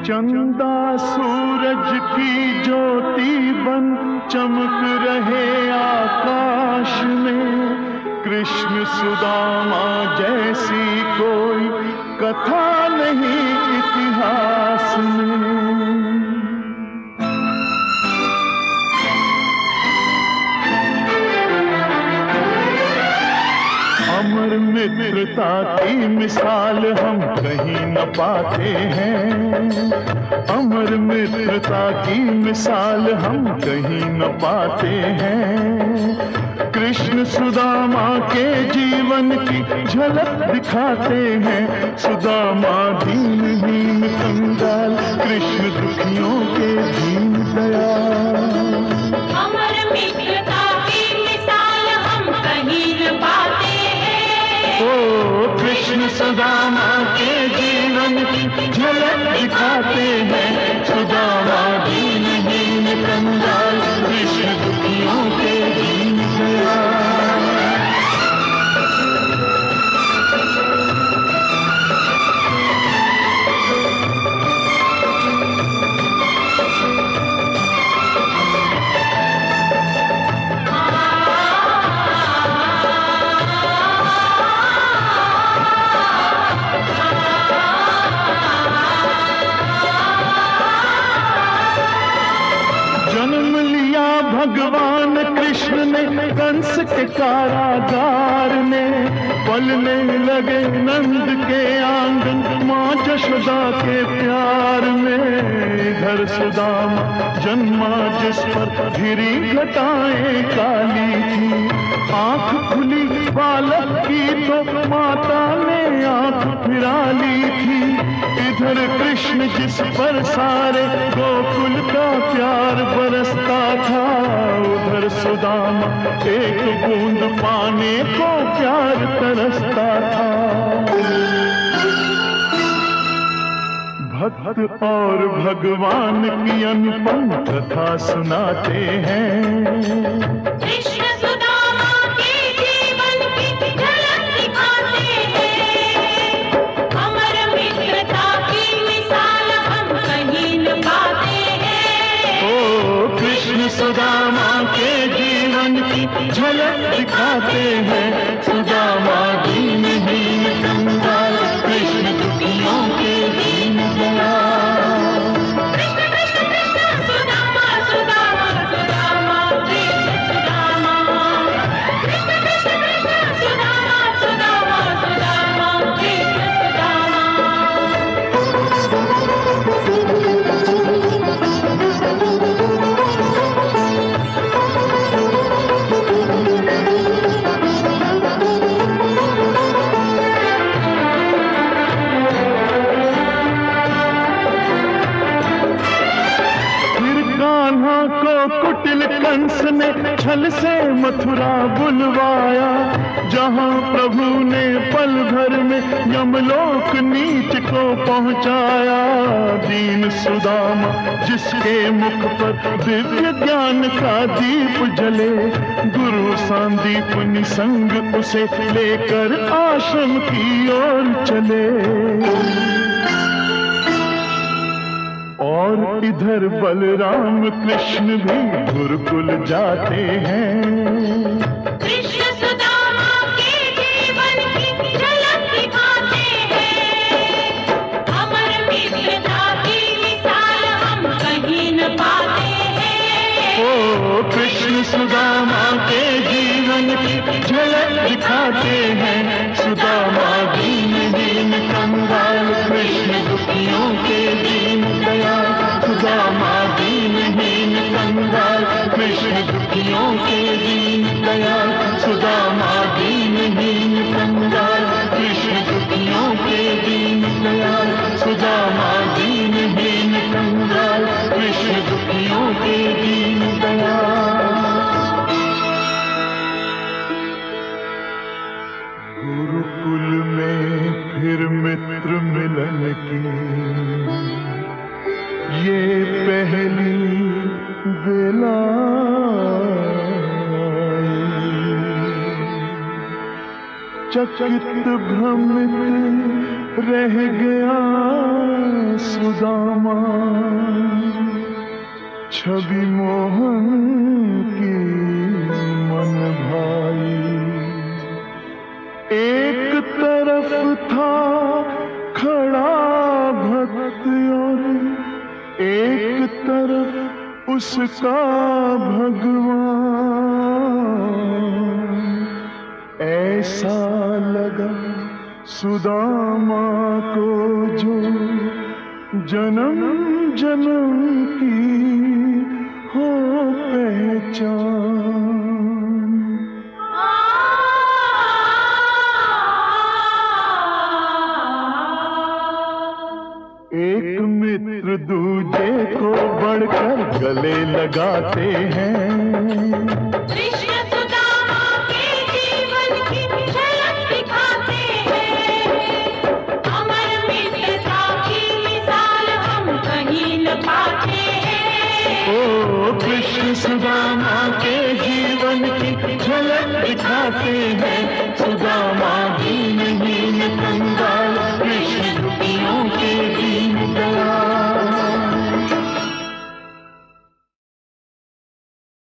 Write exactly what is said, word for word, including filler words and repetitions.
चंदा सूरज की ज्योति बन चमक रहे आकाश में, कृष्ण सुदामा जैसी कोई कथा नहीं इतिहास में। अमर मित्रता की मिसाल हम कहीं न पाते हैं, अमर मित्रता की मिसाल हम कहीं न पाते हैं। कृष्ण सुदामा के जीवन की झलक दिखाते हैं, सुदामा दीनहीन कंगाल, कृष्ण दुखियों के दीन दयाल। अमर मित्रता की मिसाल हम कहीं न पाते हैं, ओ कृष्ण सुदामा के जीवन की झलक दिखाते हैं, सुदामा दीनहीन कंगाल, कृष्ण दुखियों के दीन दयाल। भगवान कृष्ण ने कंस के कारागार में, पलने लगे नंद के आंगन माँ जशोदा के प्यार में। इधर सुदामा जन्मा जिस पर घिरी घटाएं काली थी, आंख खुली बालक की तो माता ने आंख फिरा ली थी। इधर कृष्ण जिस पर सारे गोकुल का प्यार बरसता था, उधर सुदामा एक बूंद पाने को प्यार तरसता था। भक्त और भगवान की अनुपम कथा सुनाते हैं, कृष्ण सुदामा के जीवन की झलक दिखाते हैं। अमर मित्रता की मिसाल हम कहीं न पाते हैं, ओ कृष्ण सुदामा के जीवन की झलक दिखाते हैं, सुदामा दीनहीन कंगाल, कृष्ण दुखियों के दीन दयाल। कृष्ण कृष्ण कृष्ण सुदामा सुदामा सुदामा कृष्ण सुदामा, कृष्ण कृष्ण कृष्ण सुदामा सुदामा सुदामा कृष्ण सुदामा। कुटिल कंस ने छल से मथुरा बुलवाया, जहां प्रभु ने पल भर में यमलोक नीच को पहुंचाया। दीन सुदामा जिसके मुख पर दिव्य ज्ञान का दीप जले, गुरु सांदीप निसंग उसे लेकर आश्रम की ओर चले। और इधर बलराम कृष्ण भी गुरुकुल जाते हैं, कृष्ण सुदामा के जीवन की झलक दिखाते हैं। अमर मित्रता की मिसाल हम कहीं न पाते हैं, ओ कृष्ण सुदामा के जीवन की झलक दिखाते हैं, सुदामा दीनहीन कंगाल, कृष्ण दुखियों के दीन दयाल। सुदामा दीनहीन कंगाल, कृष्ण दुखियों के दीन दयाल। सुदामा दीनहीन कंगाल, कृष्ण दुखियों के दीन दयाल। सुदामा दीनहीन कंगाल, कृष्ण दुखियों के दीन दयाल। गुरुकुल में फिर मित्र मिलन की ये पहली बेला चकित भ्रमित रह गया सुदामा, छवि मोहन की मन भाई। एक तरफ था खड़ा भक्त और एक तरफ उसका भगवान। ऐसा लगा सुदामा को जो जन्म जन्म की हो पहचान। एक मित्र दूजे को बढ़कर गले लगाते हैं। कृष्ण सुदामा के जीवन की झलक दिखाते हैं। अमर मित्रता की मिसाल हम कहीं न पाते हैं। ओ कृष्ण सुदामा